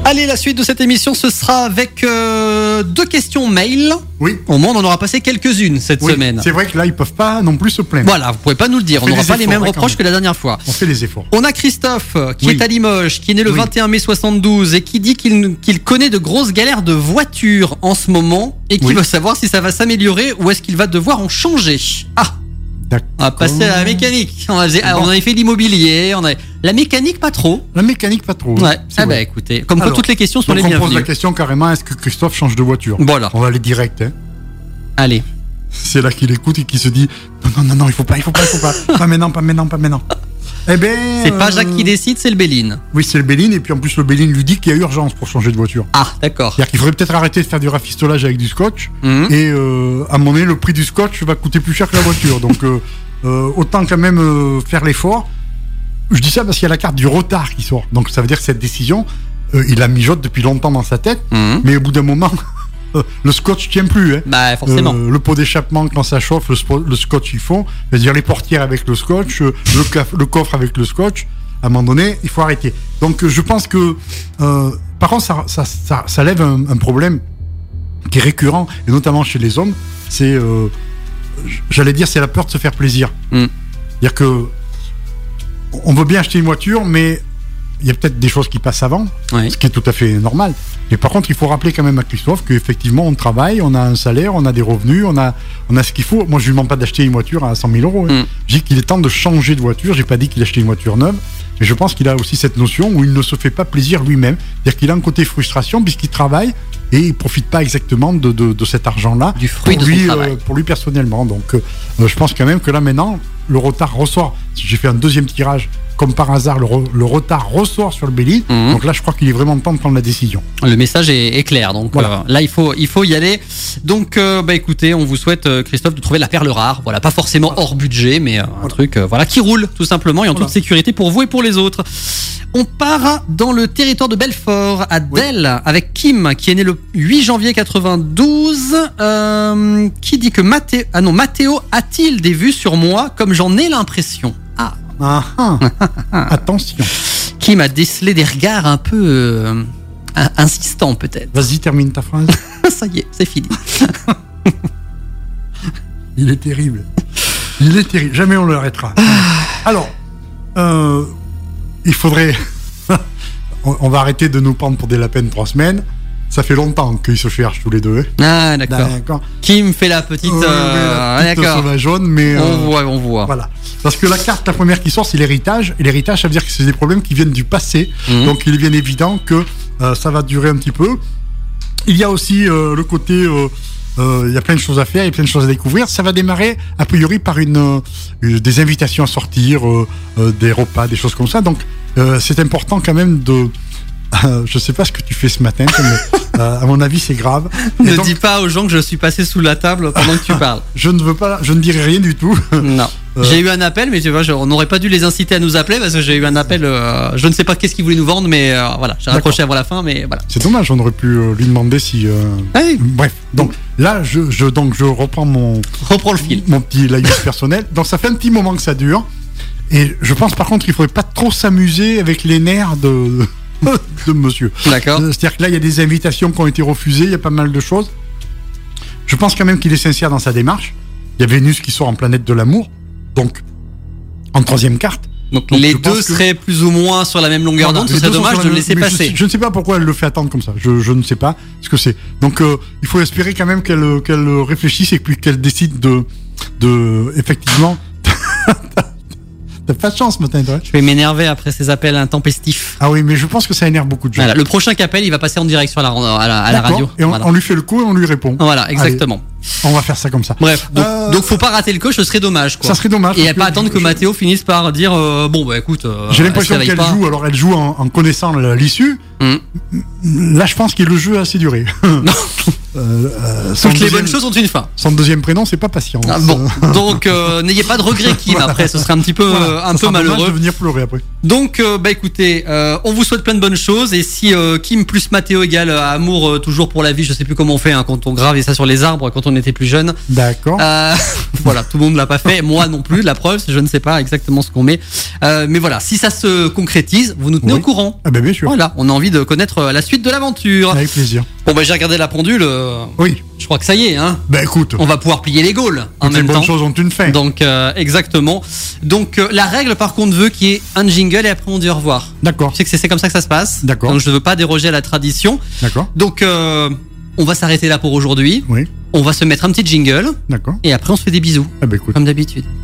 Allez, la suite de cette émission, ce sera avec 2 questions mail. Oui. Au moins, on en aura passé quelques-unes cette semaine. C'est vrai que là, ils peuvent pas non plus se plaindre. Voilà, vous pouvez pas nous le dire. On n'aura pas les mêmes reproches que la dernière fois. On fait les efforts. On a Christophe qui est à Limoges, qui est né le 21 mai 72 et qui dit qu'il connaît de grosses galères de voiture en ce moment et qui veut savoir si ça va s'améliorer ou est-ce qu'il va devoir en changer. Ah, d'accord. On va passer à la mécanique. On avait fait l'immobilier, la mécanique pas trop. La mécanique pas trop. Ouais. Ah bah écoutez, comme quoi toutes les questions sont les bienvenues. On pose la question carrément, est-ce que Christophe change de voiture? Voilà. On va aller direct. Hein. Allez. C'est là qu'il écoute et qu'il se dit non, il faut pas. Pas maintenant. Eh ben. C'est pas Jacques qui décide, c'est le Béline. Oui, c'est le Béline, et puis en plus le Béline lui dit qu'il y a urgence pour changer de voiture. Ah, d'accord. C'est-à-dire qu'il faudrait peut-être arrêter de faire du rafistolage avec du scotch, et à un moment donné, le prix du scotch va coûter plus cher que la voiture. Donc autant quand même faire l'effort. Je dis ça parce qu'il y a la carte du retard qui sort. Donc ça veut dire que cette décision, il la mijote depuis longtemps dans sa tête, mais au bout d'un moment, le scotch tient plus. Hein. Bah forcément. Le pot d'échappement quand ça chauffe, le scotch il fond. C'est-à-dire les portières avec le scotch, le coffre avec le scotch. À un moment donné, il faut arrêter. Donc je pense que par contre ça lève un problème qui est récurrent, et notamment chez les hommes. C'est j'allais dire, c'est la peur de se faire plaisir. C'est-à-dire que on veut bien acheter une voiture, mais il y a peut-être des choses qui passent avant, ce qui est tout à fait normal. Mais par contre, il faut rappeler quand même à Christophe qu'effectivement, on travaille, on a un salaire, on a des revenus, on a ce qu'il faut. Moi, je lui demande pas d'acheter une voiture à 100 000 euros. Hein. Je dis qu'il est temps de changer de voiture. J'ai pas dit qu'il achetait une voiture neuve, mais je pense qu'il a aussi cette notion où il ne se fait pas plaisir lui-même. C'est-à-dire qu'il a un côté frustration puisqu'il travaille et il profite pas exactement de cet argent-là. Du fruit de son travail. Pour lui personnellement. Donc, je pense quand même que là, maintenant, le retard ressort. J'ai fait un deuxième tirage. Comme par hasard, le retard ressort sur le Béline. Donc là, je crois qu'il est vraiment temps de prendre la décision. Le message est clair. Donc voilà. Là, il faut y aller. Donc, écoutez, on vous souhaite, Christophe, de trouver la perle rare. Voilà, pas forcément hors budget, mais un truc qui roule, tout simplement, et en toute sécurité pour vous et pour les autres. On part dans le territoire de Belfort, à Delle, avec Kim, qui est né le 8 janvier 92, qui dit que Mathéo a-t-il des vues sur moi, comme j'en ai l'impression? Attention. Kim a décelé des regards un peu insistants, peut-être. Vas-y, termine ta phrase. Ça y est, c'est fini. Il est terrible. Jamais on l'arrêtera. Alors, il faudrait... on va arrêter de nous prendre pour des lapins 3 semaines. Ça fait longtemps qu'ils se cherchent tous les deux. Ah, d'accord. Kim fait la petite... d'accord. Sur la jaune, mais... On voit. Voilà. Parce que la première qui sort, c'est l'héritage. Et l'héritage, ça veut dire que c'est des problèmes qui viennent du passé. Donc, il est bien évident que ça va durer un petit peu. Il y a aussi le côté... il y a plein de choses à faire, il y a plein de choses à découvrir. Ça va démarrer, a priori, par des invitations à sortir, des repas, des choses comme ça. Donc, c'est important quand même de... je sais pas ce que tu fais ce matin, mais à mon avis c'est grave. Dis pas aux gens que je suis passé sous la table pendant que tu parles. Je ne dirai rien du tout. Non. J'ai eu un appel, mais tu vois, on n'aurait pas dû les inciter à nous appeler parce que j'ai eu un appel. Je ne sais pas qu'est-ce qu'ils voulaient nous vendre, mais voilà, j'ai raccroché avant la fin, mais voilà. C'est dommage, on aurait pu lui demander si. Bref, donc là, je reprends le fil, mon petit laïus personnel. Donc ça fait un petit moment que ça dure, et je pense par contre qu'il faudrait pas trop s'amuser avec les nerfs de monsieur. D'accord. C'est-à-dire que là, il y a des invitations qui ont été refusées, il y a pas mal de choses. Je pense quand même qu'il est sincère dans sa démarche. Il y a Vénus qui sort en planète de l'amour, donc en 3e carte. Donc les deux seraient plus ou moins sur la même longueur d'onde, ce serait dommage de le laisser passer. Je ne sais pas pourquoi elle le fait attendre comme ça, je ne sais pas ce que c'est. Donc il faut espérer quand même qu'elle réfléchisse et puis qu'elle décide de effectivement... T'as pas de chance ce matin, toi. Je vais m'énerver après ces appels intempestifs. Ah oui, mais je pense que ça énerve beaucoup de gens. Voilà, le prochain qui appelle, il va passer en direct sur à la radio. Et on lui fait le coup et on lui répond. Voilà, exactement. Allez, on va faire ça comme ça. Bref, donc faut pas rater le coche, ce serait dommage, quoi. Ça serait dommage. Et pas attendre que Mathéo finisse par dire écoute. J'ai l'impression qu'elle joue en connaissant l'issue. Là, je pense que le jeu a assez duré. Toutes les bonnes choses ont une fin. Son deuxième prénom, c'est pas Patience. Donc n'ayez pas de regrets, Kim. Après, ce serait un petit peu malheureux de venir pleurer après. Donc, écoutez, on vous souhaite plein de bonnes choses. Et si Kim plus Mathéo égale amour toujours pour la vie, je sais plus comment on fait quand on grave ça sur les arbres, quand on on était plus jeune. D'accord. Voilà, tout le monde l'a pas fait, moi non plus. La preuve, je ne sais pas exactement ce qu'on met. Mais voilà, si ça se concrétise, vous nous tenez au courant. Ah ben bien sûr. Voilà, on a envie de connaître la suite de l'aventure. Avec plaisir. Bon j'ai regardé la pendule. Oui. Je crois que ça y est, hein. Ben écoute. On va pouvoir plier les Gaules en même temps. Les bonnes choses ont une fin. Donc exactement. Donc la règle par contre veut qu'il y ait un jingle et après on dit au revoir. D'accord. Tu sais que c'est comme ça que ça se passe. D'accord. Donc je ne veux pas déroger à la tradition. D'accord. Donc on va s'arrêter là pour aujourd'hui. Oui. On va se mettre un petit jingle. D'accord. Et après on se fait des bisous. Ah ben écoute. Comme d'habitude.